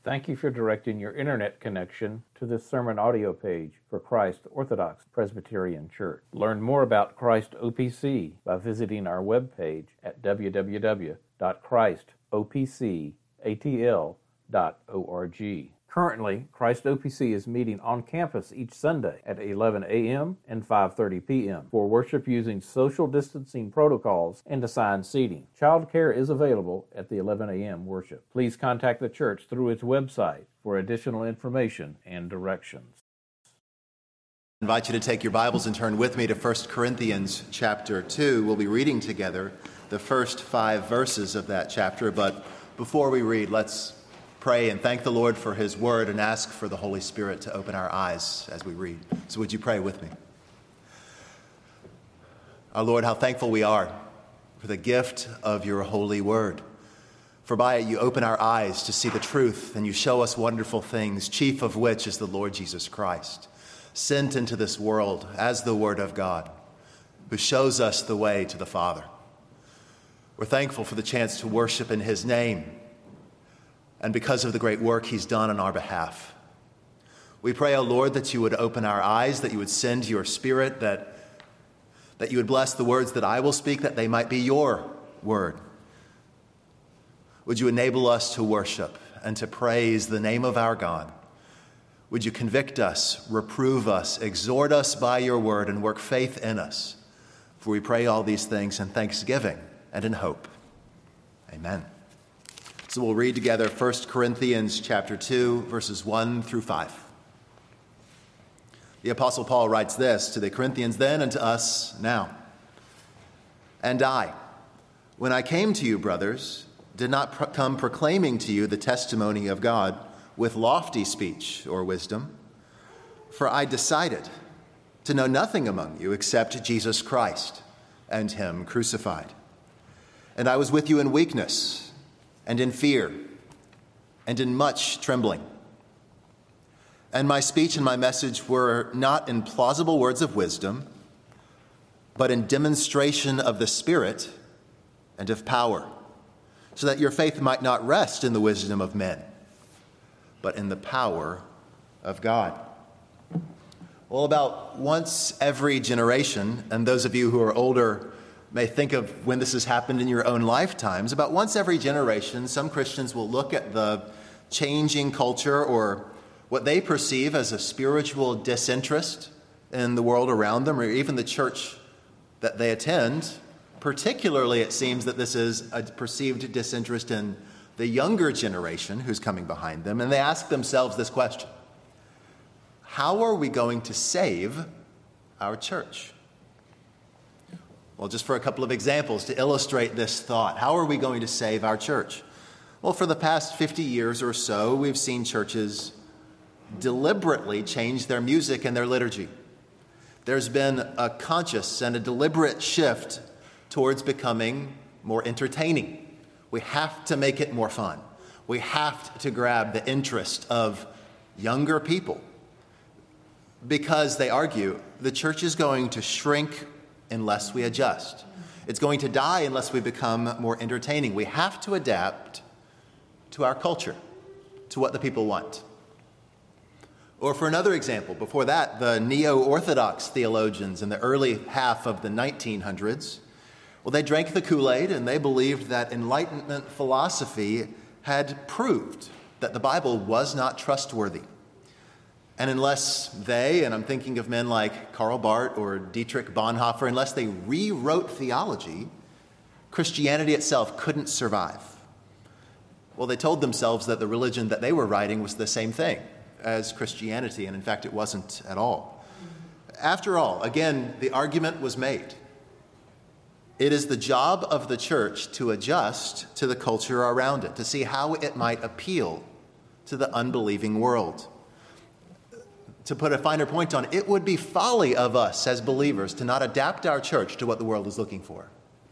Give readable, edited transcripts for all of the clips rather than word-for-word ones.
Thank you for directing your internet connection to this sermon audio page for Christ Orthodox Presbyterian Church. Learn more about Christ OPC by visiting our webpage at www.christopcatl.org. Currently, Christ OPC is meeting on campus each Sunday at 11 a.m. and 5:30 p.m. for worship using social distancing protocols and assigned seating. Child care is available at the 11 a.m. worship. Please contact the church through its website for additional information and directions. I invite you to take your Bibles and turn with me to 1 Corinthians chapter 2. We'll be reading together the first 5 verses of that chapter, but before we read, let's pray and thank the Lord for His Word and ask for the Holy Spirit to open our eyes as we read. So would you pray with me? Our Lord, how thankful we are for the gift of your holy Word. For by it you open our eyes to see the truth and you show us wonderful things, chief of which is the Lord Jesus Christ, sent into this world as the Word of God, who shows us the way to the Father. We're thankful for the chance to worship in His name, and because of the great work He's done on our behalf. We pray, O Lord, that you would open our eyes, that you would send your Spirit, that you would bless the words that I will speak, that they might be your word. Would you enable us to worship and to praise the name of our God? Would you convict us, reprove us, exhort us by your word, and work faith in us? For we pray all these things in thanksgiving and in hope. Amen. So we'll read together 1 Corinthians chapter 2, verses 1 through 5. The Apostle Paul writes this to the Corinthians then and to us now. And I, when I came to you, brothers, did not come proclaiming to you the testimony of God with lofty speech or wisdom, for I decided to know nothing among you except Jesus Christ and Him crucified. And I was with you in weakness and in fear, and in much trembling. And my speech and my message were not in plausible words of wisdom, but in demonstration of the Spirit and of power, so that your faith might not rest in the wisdom of men, but in the power of God. Well, about once every generation, and those of you who are older may think of when this has happened in your own lifetimes. About once every generation, some Christians will look at the changing culture or what they perceive as a spiritual disinterest in the world around them, or even the church that they attend. Particularly, it seems that this is a perceived disinterest in the younger generation who's coming behind them, and they ask themselves this question: how are we going to save our church? Well, just for a couple of examples to illustrate this thought, how are we going to save our church? Well, for the past 50 years or so, we've seen churches deliberately change their music and their liturgy. There's been a conscious and a deliberate shift towards becoming more entertaining. We have to make it more fun. We have to grab the interest of younger people because, they argue, the church is going to shrink unless we adjust. It's going to die unless we become more entertaining. We have to adapt to our culture, to what the people want. Or for another example, before that, the neo-Orthodox theologians in the early half of the 1900s, well, they drank the Kool-Aid and they believed that Enlightenment philosophy had proved that the Bible was not trustworthy. And unless they, and I'm thinking of men like Karl Barth or Dietrich Bonhoeffer, unless they rewrote theology, Christianity itself couldn't survive. Well, they told themselves that the religion that they were writing was the same thing as Christianity, and in fact it wasn't at all. After all, again, the argument was made. It is the job of the church to adjust to the culture around it, to see how it might appeal to the unbelieving world. To put a finer point on it, it would be folly of us as believers to not adapt our church to what the world is looking for.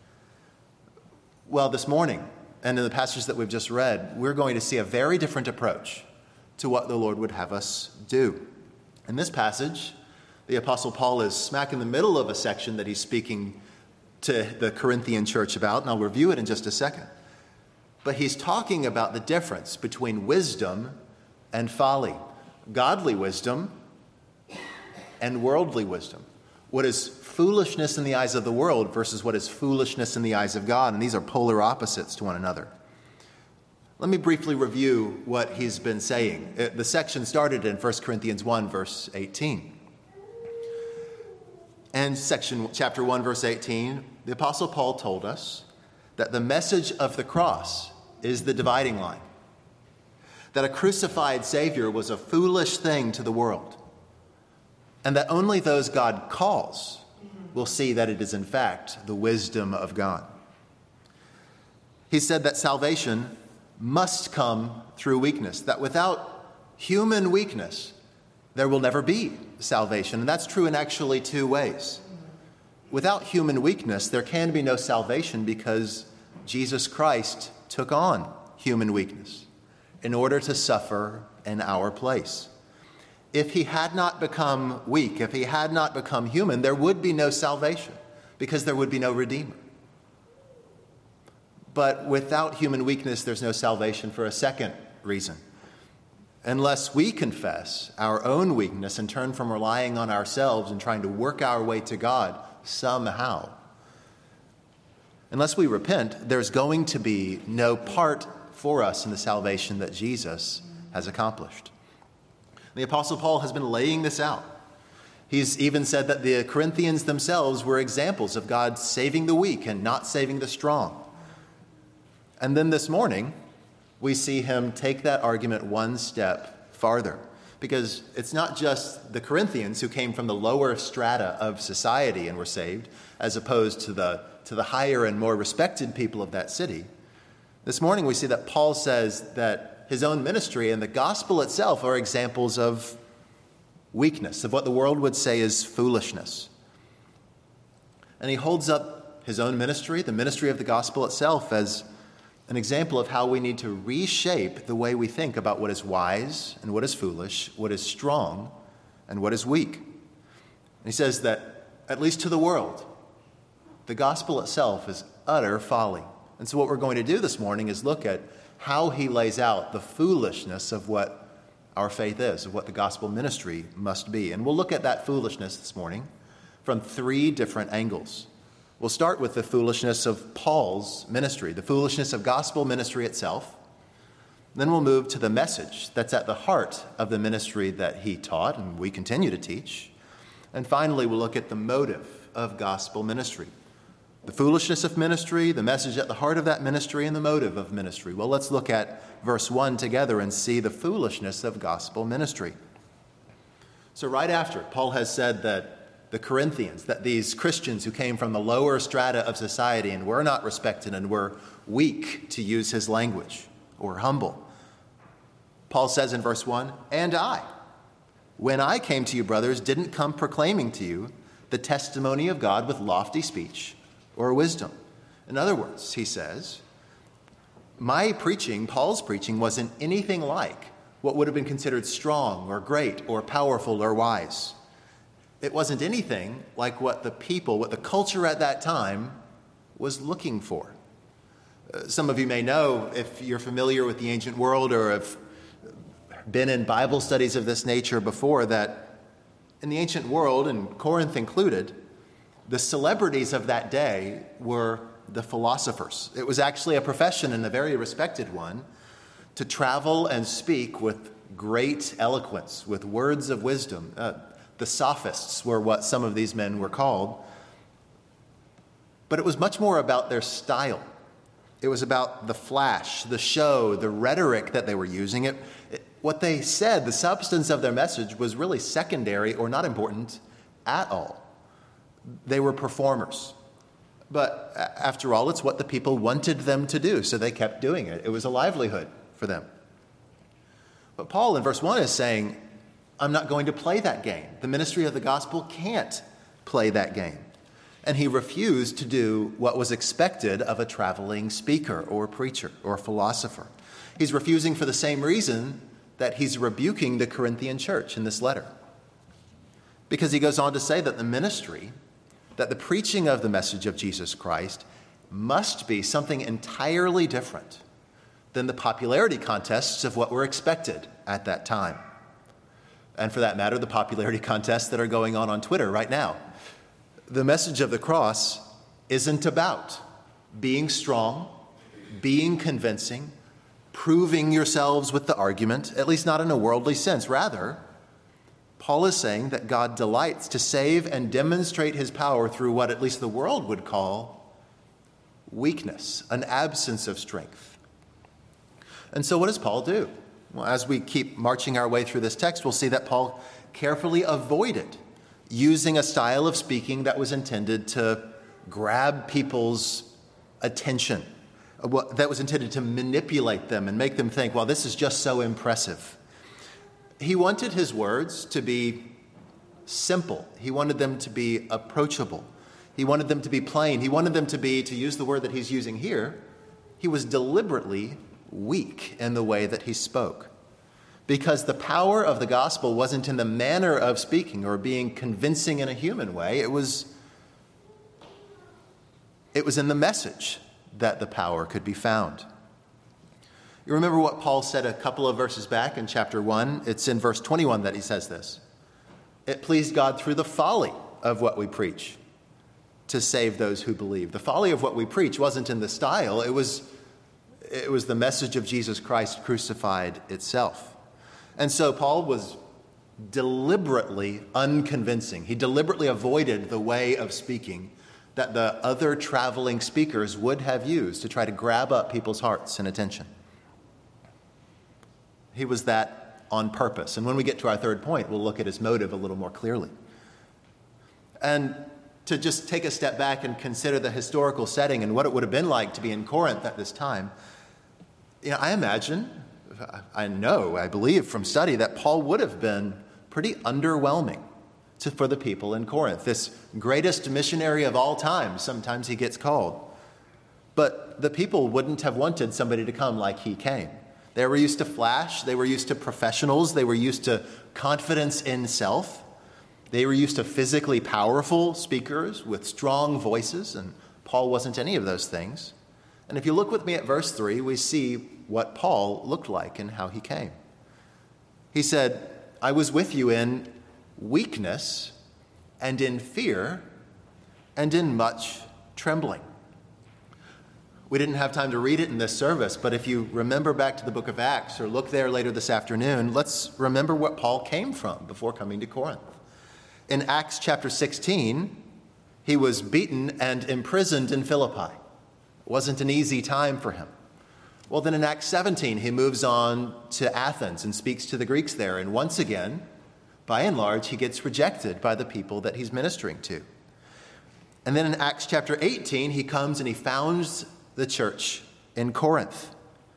Well, this morning, and in the passage that we've just read, we're going to see a very different approach to what the Lord would have us do. In this passage, the Apostle Paul is smack in the middle of a section that he's speaking to the Corinthian church about, and I'll review it in just a second. But he's talking about the difference between wisdom and folly, godly wisdom and worldly wisdom. What is foolishness in the eyes of the world versus what is foolishness in the eyes of God, and these are polar opposites to one another. Let me briefly review what he's been saying. The section started in 1 Corinthians 1, verse 18. And chapter 1, verse 18, the Apostle Paul told us that the message of the cross is the dividing line, that a crucified Savior was a foolish thing to the world, and that only those God calls will see that it is in fact the wisdom of God. He said that salvation must come through weakness, that without human weakness, there will never be salvation. And that's true in actually two ways. Without human weakness, there can be no salvation because Jesus Christ took on human weakness in order to suffer in our place. If he had not become weak, if he had not become human, there would be no salvation because there would be no Redeemer. But without human weakness, there's no salvation for a second reason. Unless we confess our own weakness and turn from relying on ourselves and trying to work our way to God somehow, unless we repent, there's going to be no part for us in the salvation that Jesus has accomplished. The Apostle Paul has been laying this out. He's even said that the Corinthians themselves were examples of God saving the weak and not saving the strong. And then this morning, we see him take that argument one step farther, because it's not just the Corinthians who came from the lower strata of society and were saved, as opposed to the higher and more respected people of that city. This morning, we see that Paul says that his own ministry and the gospel itself are examples of weakness, of what the world would say is foolishness. And he holds up his own ministry, the ministry of the gospel itself, as an example of how we need to reshape the way we think about what is wise and what is foolish, what is strong and what is weak. And he says that, at least to the world, the gospel itself is utter folly. And so what we're going to do this morning is look at how he lays out the foolishness of what our faith is, of what the gospel ministry must be. And we'll look at that foolishness this morning from three different angles. We'll start with the foolishness of Paul's ministry, the foolishness of gospel ministry itself. Then we'll move to the message that's at the heart of the ministry that he taught and we continue to teach. And finally, we'll look at the motive of gospel ministry. The foolishness of ministry, the message at the heart of that ministry, and the motive of ministry. Well, let's look at verse 1 together and see the foolishness of gospel ministry. So right after, Paul has said that the Corinthians, that these Christians who came from the lower strata of society and were not respected and were weak, to use his language, or humble. Paul says in verse 1, "And I, when I came to you, brothers, didn't come proclaiming to you the testimony of God with lofty speech or wisdom." In other words, he says, my preaching, Paul's preaching, wasn't anything like what would have been considered strong or great or powerful or wise. It wasn't anything like what the people, what the culture at that time was looking for. Some of you may know, if you're familiar with the ancient world or have been in Bible studies of this nature before, that in the ancient world, and Corinth included, the celebrities of that day were the philosophers. It was actually a profession, and a very respected one, to travel and speak with great eloquence, with words of wisdom. The sophists were what some of these men were called. But it was much more about their style. It was about the flash, the show, the rhetoric that they were using. What they said, the substance of their message, was really secondary or not important at all. They were performers. But after all, it's what the people wanted them to do, so they kept doing it. It was a livelihood for them. But Paul in verse 1 is saying, I'm not going to play that game. The ministry of the gospel can't play that game. And he refused to do what was expected of a traveling speaker or preacher or philosopher. He's refusing for the same reason that he's rebuking the Corinthian church in this letter. Because he goes on to say that the ministry, that the preaching of the message of Jesus Christ must be something entirely different than the popularity contests of what were expected at that time. And for that matter, the popularity contests that are going on Twitter right now. The message of the cross isn't about being strong, being convincing, proving yourselves with the argument, at least not in a worldly sense. Rather, Paul is saying that God delights to save and demonstrate his power through what at least the world would call weakness, an absence of strength. And so what does Paul do? Well, as we keep marching our way through this text, we'll see that Paul carefully avoided using a style of speaking that was intended to grab people's attention, that was intended to manipulate them and make them think, well, this is just so impressive. He wanted his words to be simple. He wanted them to be approachable. He wanted them to be plain. He wanted them to be, to use the word that he's using here, he was deliberately weak in the way that he spoke. Because the power of the gospel wasn't in the manner of speaking or being convincing in a human way. It was in the message that the power could be found. You remember what Paul said a couple of verses back in chapter 1? It's in verse 21 that he says this. It pleased God through the folly of what we preach to save those who believe. The folly of what we preach wasn't in the style. It was the message of Jesus Christ crucified itself. And so Paul was deliberately unconvincing. He deliberately avoided the way of speaking that the other traveling speakers would have used to try to grab up people's hearts and attention. He was that on purpose. And when we get to our third point, we'll look at his motive a little more clearly. And to just take a step back and consider the historical setting and what it would have been like to be in Corinth at this time, I imagine, I believe from study that Paul would have been pretty underwhelming for the people in Corinth. This greatest missionary of all time, sometimes he gets called. But the people wouldn't have wanted somebody to come like he came. They were used to flash. They were used to professionals. They were used to confidence in self. They were used to physically powerful speakers with strong voices, and Paul wasn't any of those things. And if you look with me at verse 3, we see what Paul looked like and how he came. He said, I was with you in weakness and in fear and in much trembling. We didn't have time to read it in this service, but if you remember back to the book of Acts or look there later this afternoon, let's remember what Paul came from before coming to Corinth. In Acts chapter 16, he was beaten and imprisoned in Philippi. It wasn't an easy time for him. Well, then in Acts 17, he moves on to Athens and speaks to the Greeks there. And once again, by and large, he gets rejected by the people that he's ministering to. And then in Acts chapter 18, he comes and he founds the church in Corinth.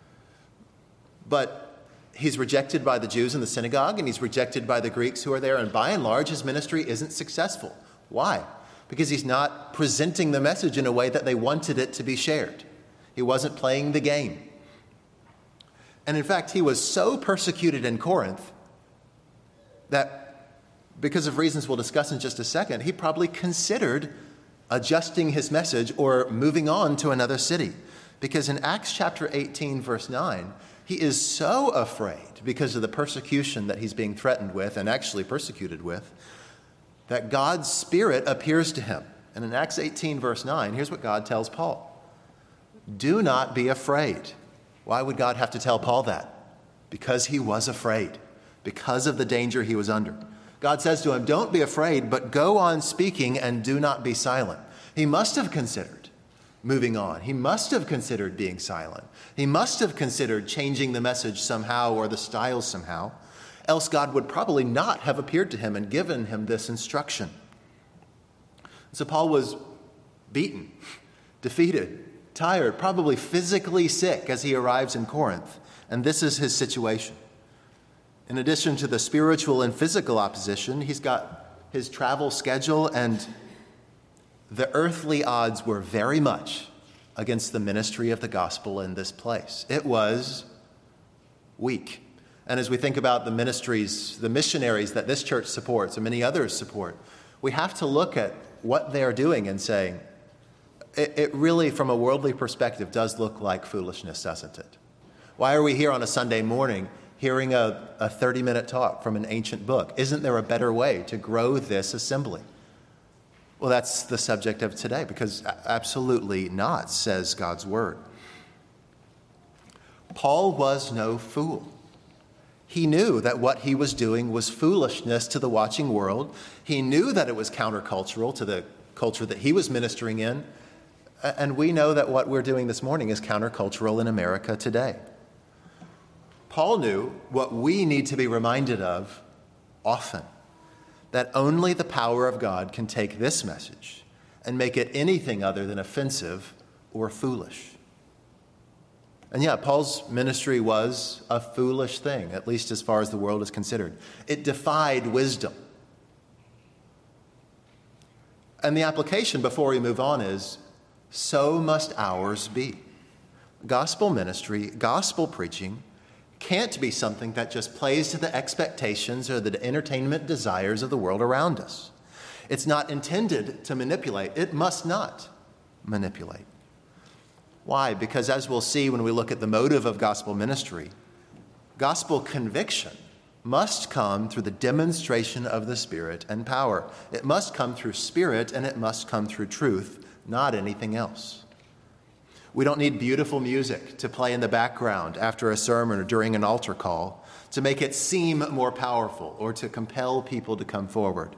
But he's rejected by the Jews in the synagogue, and he's rejected by the Greeks who are there. And by and large, his ministry isn't successful. Why? Because he's not presenting the message in a way that they wanted it to be shared. He wasn't playing the game. And in fact, he was so persecuted in Corinth that, because of reasons we'll discuss in just a second, he probably considered adjusting his message or moving on to another city. Because in Acts chapter 18, verse 9, he is so afraid because of the persecution that he's being threatened with and actually persecuted with, that God's Spirit appears to him. And in Acts 18, verse 9, here's what God tells Paul. Do not be afraid. Why would God have to tell Paul that? Because he was afraid, because of the danger he was under. God says to him, don't be afraid, but go on speaking and do not be silent. He must have considered moving on. He must have considered being silent. He must have considered changing the message somehow or the style somehow. Else God would probably not have appeared to him and given him this instruction. So Paul was beaten, defeated, tired, probably physically sick as he arrives in Corinth. And this is his situation. In addition to the spiritual and physical opposition, he's got his travel schedule, and the earthly odds were very much against the ministry of the gospel in this place. It was weak. And as we think about the ministries, the missionaries that this church supports and many others support, we have to look at what they're doing and saying, it really, from a worldly perspective, does look like foolishness, doesn't it? Why are we here on a Sunday morning hearing a 30-minute talk from an ancient book? Isn't there a better way to grow this assembly? Well, that's the subject of today, because absolutely not, says God's word. Paul was no fool. He knew that what he was doing was foolishness to the watching world. He knew that it was countercultural to the culture that he was ministering in. And we know that what we're doing this morning is countercultural in America today. Paul knew what we need to be reminded of often, that only the power of God can take this message and make it anything other than offensive or foolish. And yeah, Paul's ministry was a foolish thing, at least as far as the world is considered. It defied wisdom. And the application before we move on is, so must ours be. Gospel ministry, gospel preaching, can't be something that just plays to the expectations or the entertainment desires of the world around us. It's not intended to manipulate. It must not manipulate. Why? Because as we'll see when we look at the motive of gospel ministry, gospel conviction must come through the demonstration of the Spirit and power. It must come through Spirit, and it must come through truth, not anything else. We don't need beautiful music to play in the background after a sermon or during an altar call to make it seem more powerful or to compel people to come forward.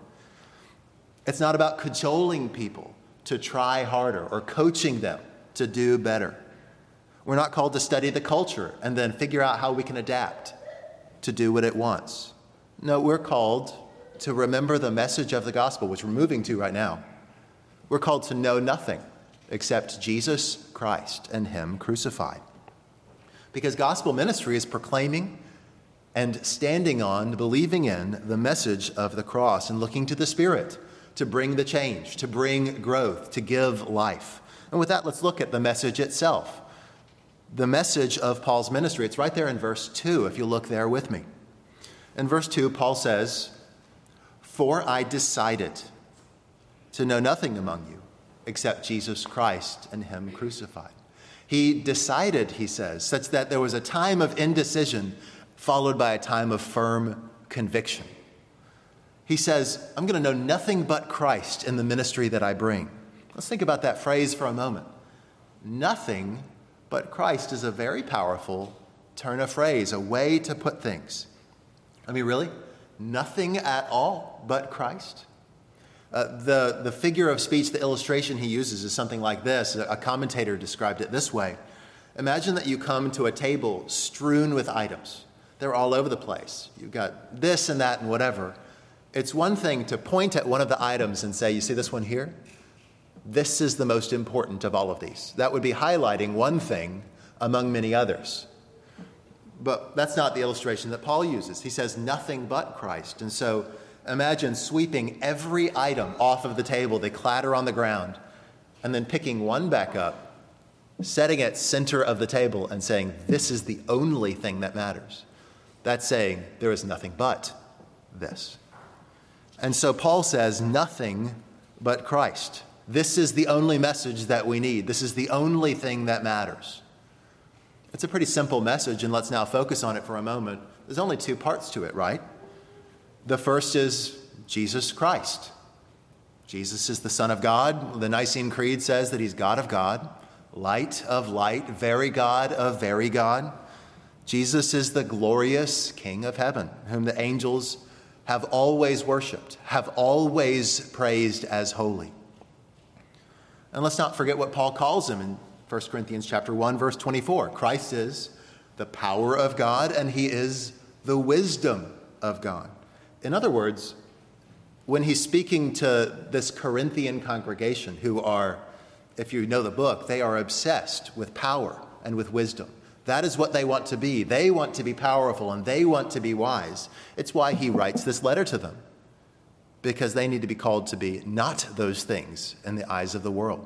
It's not about cajoling people to try harder or coaching them to do better. We're not called to study the culture and then figure out how we can adapt to do what it wants. No, we're called to remember the message of the gospel, which we're moving to right now. We're called to know nothing except Jesus Christ and Him crucified. Because gospel ministry is proclaiming and standing on, believing in the message of the cross and looking to the Spirit to bring the change, to bring growth, to give life. And with that, let's look at the message itself. The message of Paul's ministry. It's right there in verse 2, if you look there with me. In verse 2, Paul says, "For I decided to know nothing among you except Jesus Christ and Him crucified." He decided, he says, such that there was a time of indecision followed by a time of firm conviction. He says, I'm going to know nothing but Christ in the ministry that I bring. Let's think about that phrase for a moment. Nothing but Christ is a very powerful turn of phrase, a way to put things. I mean, really? Nothing at all but Christ? The figure of speech, the illustration he uses is something like this. A commentator described it this way. Imagine that you come to a table strewn with items. They're all over the place. You've got this and that and whatever. It's one thing to point at one of the items and say, you see this one here? This is the most important of all of these. That would be highlighting one thing among many others. But that's not the illustration that Paul uses. He says nothing but Christ. And so imagine sweeping every item off of the table. They clatter on the ground. And then picking one back up, setting it center of the table and saying, this is the only thing that matters. That's saying there is nothing but this. And so Paul says nothing but Christ. This is the only message that we need. This is the only thing that matters. It's a pretty simple message, and let's now focus on it for a moment. There's only two parts to it, right? The first is Jesus Christ. Jesus is the Son of God. The Nicene Creed says that He's God of God, light of light, very God of very God. Jesus is the glorious King of heaven, whom the angels have always worshiped, have always praised as holy. And let's not forget what Paul calls him in 1 Corinthians chapter 1, verse 24. Christ is the power of God, and He is the wisdom of God. In other words, when he's speaking to this Corinthian congregation who are, if you know the book, they are obsessed with power and with wisdom. That is what they want to be. They want to be powerful and they want to be wise. It's why he writes this letter to them, because they need to be called to be not those things in the eyes of the world.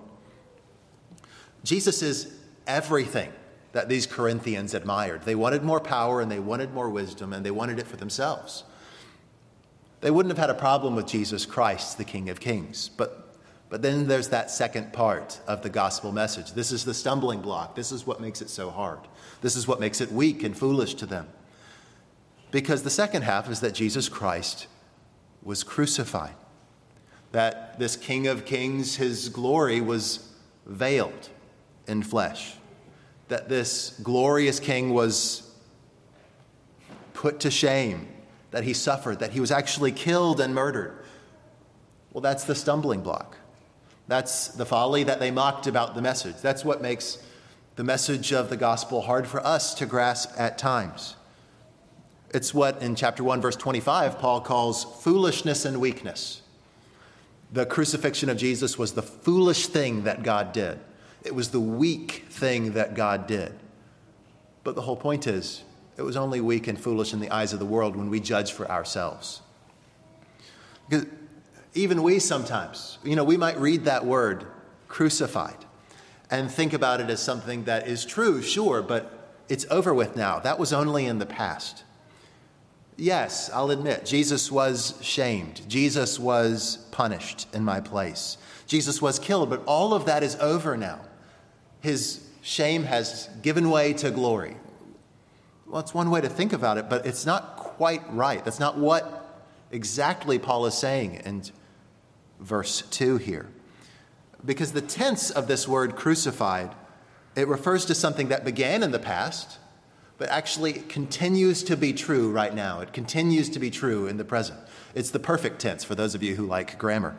Jesus is everything that these Corinthians admired. They wanted more power and they wanted more wisdom and they wanted it for themselves. They wouldn't have had a problem with Jesus Christ, the King of Kings, but But then there's that second part of the gospel message. This is the stumbling block. This is what makes it so hard. This is what makes it weak and foolish to them. Because the second half is that Jesus Christ was crucified. That this King of Kings, his glory was veiled in flesh. That this glorious King was put to shame, that he suffered, that he was actually killed and murdered. Well, that's the stumbling block. That's the folly that they mocked about the message. That's what makes the message of the gospel hard for us to grasp at times. It's what in chapter 1, verse 25, Paul calls foolishness and weakness. The crucifixion of Jesus was the foolish thing that God did. It was the weak thing that God did. But the whole point is, it was only weak and foolish in the eyes of the world when we judge for ourselves. Because even we sometimes, we might read that word, crucified, and think about it as something that is true, sure, but it's over with now. That was only in the past. Yes, I'll admit, Jesus was shamed. Jesus was punished in my place. Jesus was killed, but all of that is over now. His shame has given way to glory. Well, it's one way to think about it, but it's not quite right. That's not what exactly Paul is saying in verse 2 here. Because the tense of this word crucified, it refers to something that began in the past, but actually continues to be true right now. It continues to be true in the present. It's the perfect tense for those of you who like grammar.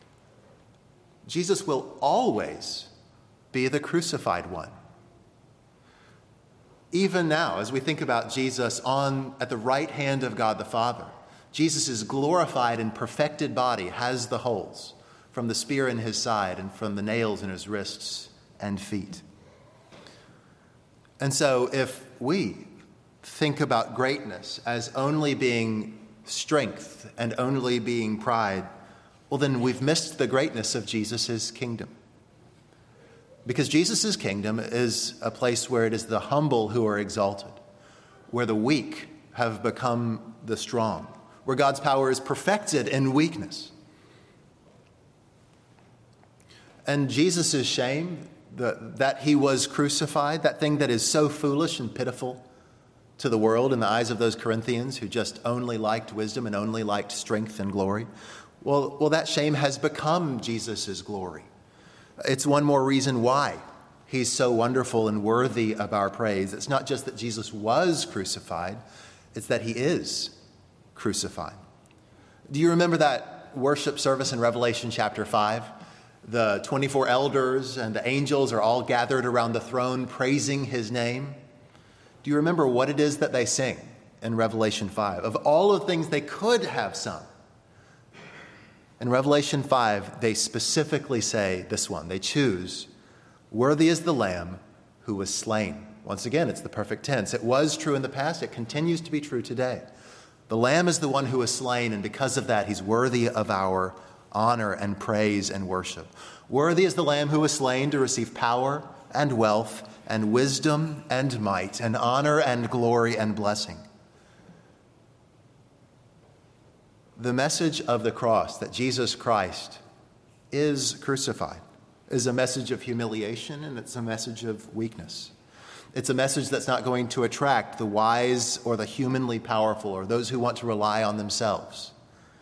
Jesus will always be the crucified one. Even now, as we think about Jesus at the right hand of God the Father, Jesus' glorified and perfected body has the holes from the spear in his side and from the nails in his wrists and feet. And so if we think about greatness as only being strength and only being pride, well, then we've missed the greatness of Jesus' kingdom. Because Jesus' kingdom is a place where it is the humble who are exalted, where the weak have become the strong, where God's power is perfected in weakness. And Jesus' shame, that he was crucified, that thing that is so foolish and pitiful to the world in the eyes of those Corinthians who just only liked wisdom and only liked strength and glory, well, that shame has become Jesus' glory. It's one more reason why he's so wonderful and worthy of our praise. It's not just that Jesus was crucified, it's that he is crucified. Do you remember that worship service in Revelation chapter 5? The 24 elders and the angels are all gathered around the throne praising his name. Do you remember what it is that they sing in Revelation 5? Of all the things they could have sung, in Revelation 5, they specifically say this one. They choose, "Worthy is the Lamb who was slain." Once again, it's the perfect tense. It was true in the past. It continues to be true today. The Lamb is the one who was slain, and because of that, he's worthy of our honor and praise and worship. Worthy is the Lamb who was slain to receive power and wealth and wisdom and might and honor and glory and blessing. The message of the cross, that Jesus Christ is crucified, is a message of humiliation, and it's a message of weakness. It's a message that's not going to attract the wise or the humanly powerful or those who want to rely on themselves.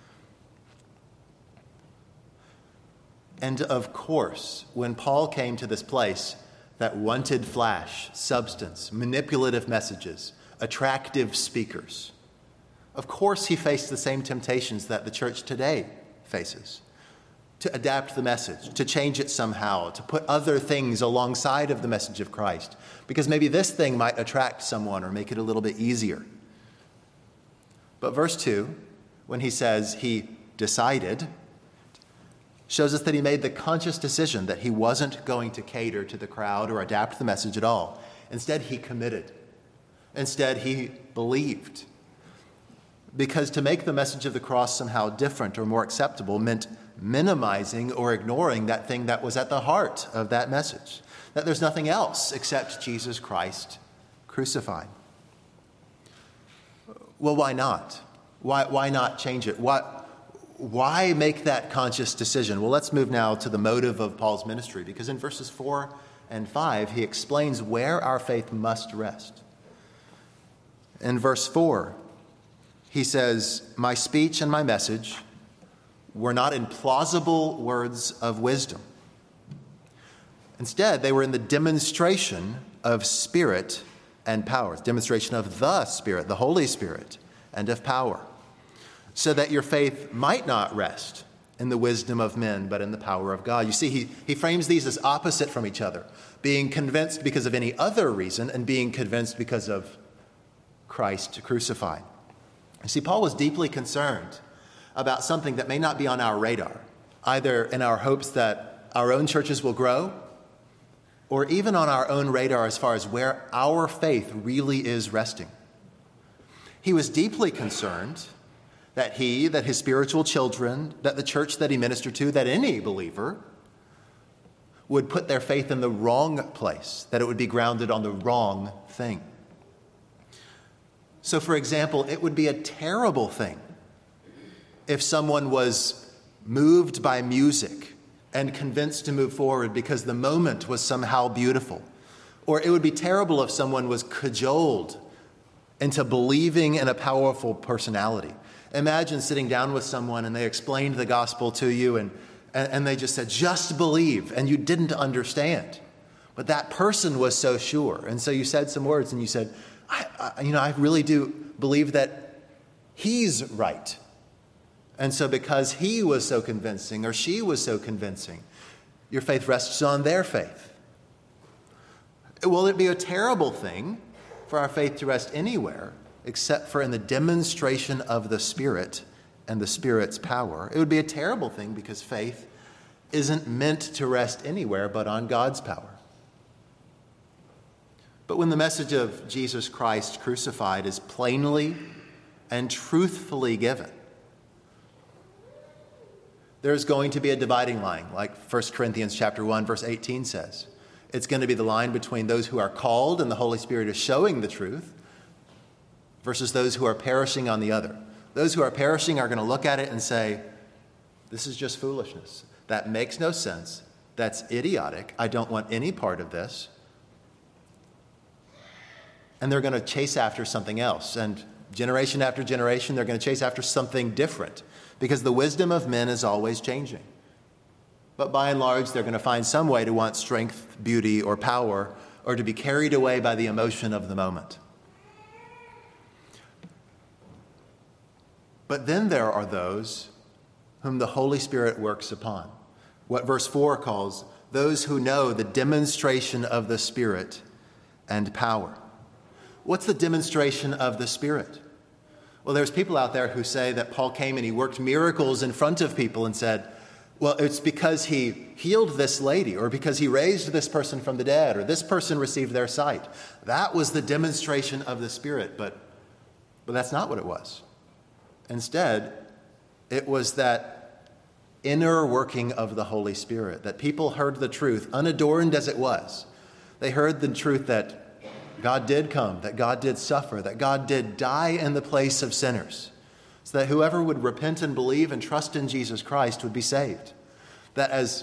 And of course, when Paul came to this place that wanted flash, substance, manipulative messages, attractive speakers, of course he faced the same temptations that the church today faces. To adapt the message, to change it somehow, to put other things alongside of the message of Christ, because maybe this thing might attract someone or make it a little bit easier. But verse 2, when he says he decided, shows us that he made the conscious decision that he wasn't going to cater to the crowd or adapt the message at all. Instead, he committed. Instead, he believed. Because to make the message of the cross somehow different or more acceptable meant minimizing or ignoring that thing that was at the heart of that message, that there's nothing else except Jesus Christ crucified. Well, why not? Why not change it? why make that conscious decision? Well, let's move now to the motive of Paul's ministry, because in verses 4 and 5, he explains where our faith must rest. In verse 4, he says, "My speech and my message were not in plausible words of wisdom. Instead, they were in the demonstration of Spirit and power, demonstration of the Spirit, the Holy Spirit, and of power, so that your faith might not rest in the wisdom of men, but in the power of God." You see, he frames these as opposite from each other, being convinced because of any other reason and being convinced because of Christ crucified. You see, Paul was deeply concerned about something that may not be on our radar, either in our hopes that our own churches will grow, or even on our own radar as far as where our faith really is resting. He was deeply concerned that his spiritual children, that the church that he ministered to, that any believer would put their faith in the wrong place, that it would be grounded on the wrong thing. So, for example, it would be a terrible thing if someone was moved by music and convinced to move forward because the moment was somehow beautiful. Or it would be terrible if someone was cajoled into believing in a powerful personality. Imagine sitting down with someone and they explained the gospel to you and they just said, "Just believe," and you didn't understand. But that person was so sure. And so you said some words and you said, I really do believe that he's right. And so because he was so convincing or she was so convincing, your faith rests on their faith. Will it be a terrible thing for our faith to rest anywhere except for in the demonstration of the Spirit and the Spirit's power? It would be a terrible thing because faith isn't meant to rest anywhere but on God's power. But when the message of Jesus Christ crucified is plainly and truthfully given, there's going to be a dividing line, like 1 Corinthians chapter 1, verse 18 says. It's going to be the line between those who are called and the Holy Spirit is showing the truth versus those who are perishing on the other. Those who are perishing are going to look at it and say, "This is just foolishness. That makes no sense. That's idiotic. I don't want any part of this." And they're going to chase after something else. And generation after generation, they're going to chase after something different because the wisdom of men is always changing. But by and large, they're going to find some way to want strength, beauty, or power, or to be carried away by the emotion of the moment. But then there are those whom the Holy Spirit works upon. What verse 4 calls those who know the demonstration of the Spirit and power. What's the demonstration of the Spirit? Well, there's people out there who say that Paul came and he worked miracles in front of people and said, well, it's because he healed this lady, or because he raised this person from the dead, or this person received their sight. That was the demonstration of the Spirit, but that's not what it was. Instead, it was that inner working of the Holy Spirit, that people heard the truth, unadorned as it was. They heard the truth that God did come, that God did suffer, that God did die in the place of sinners, so that whoever would repent and believe and trust in Jesus Christ would be saved. That as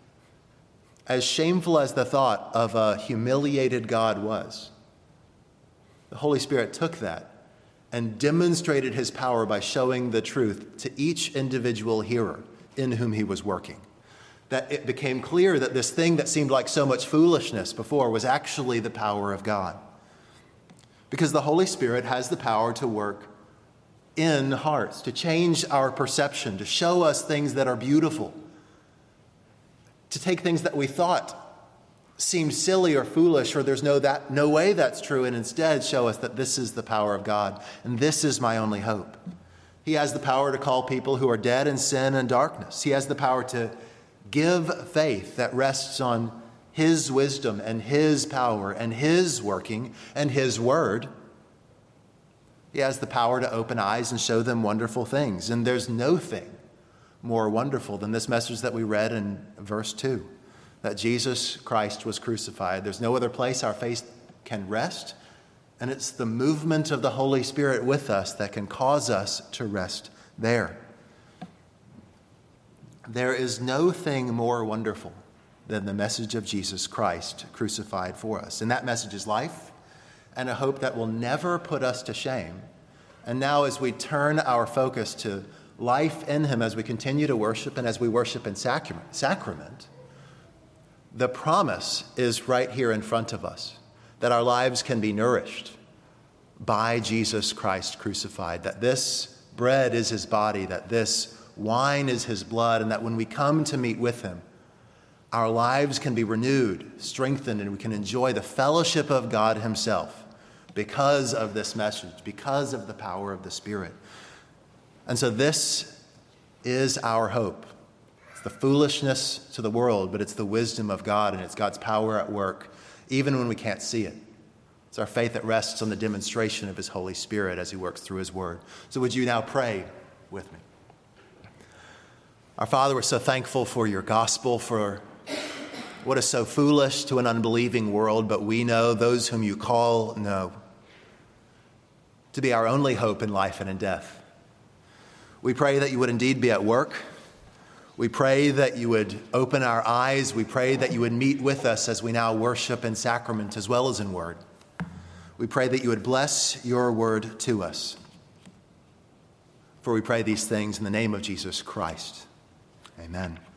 shameful as the thought of a humiliated God was, the Holy Spirit took that and demonstrated his power by showing the truth to each individual hearer in whom he was working. That it became clear that this thing that seemed like so much foolishness before was actually the power of God. Because the Holy Spirit has the power to work in hearts, to change our perception, to show us things that are beautiful, to take things that we thought seemed silly or foolish, or there's no way that's true, and instead show us that this is the power of God, and this is my only hope. He has the power to call people who are dead in sin and darkness. He has the power to give faith that rests on his wisdom and his power and his working and his word. He has the power to open eyes and show them wonderful things. And there's no thing more wonderful than this message that we read in verse 2, that Jesus Christ was crucified. There's no other place our faith can rest, and it's the movement of the Holy Spirit with us that can cause us to rest there. There is no thing more wonderful than the message of Jesus Christ crucified for us. And that message is life and a hope that will never put us to shame. And now as we turn our focus to life in him, as we continue to worship and as we worship in sacrament, the promise is right here in front of us, that our lives can be nourished by Jesus Christ crucified, that this bread is his body, that this wine is his blood, and that when we come to meet with him, our lives can be renewed, strengthened, and we can enjoy the fellowship of God himself because of this message, because of the power of the Spirit. And so this is our hope. It's the foolishness to the world, but it's the wisdom of God, and it's God's power at work, even when we can't see it. It's our faith that rests on the demonstration of his Holy Spirit as he works through his word. So would you now pray with me? Our Father, we're so thankful for your gospel, for what is so foolish to an unbelieving world, but we know, those whom you call know, to be our only hope in life and in death. We pray that you would indeed be at work. We pray that you would open our eyes. We pray that you would meet with us as we now worship in sacrament as well as in word. We pray that you would bless your word to us. For we pray these things in the name of Jesus Christ. Amen.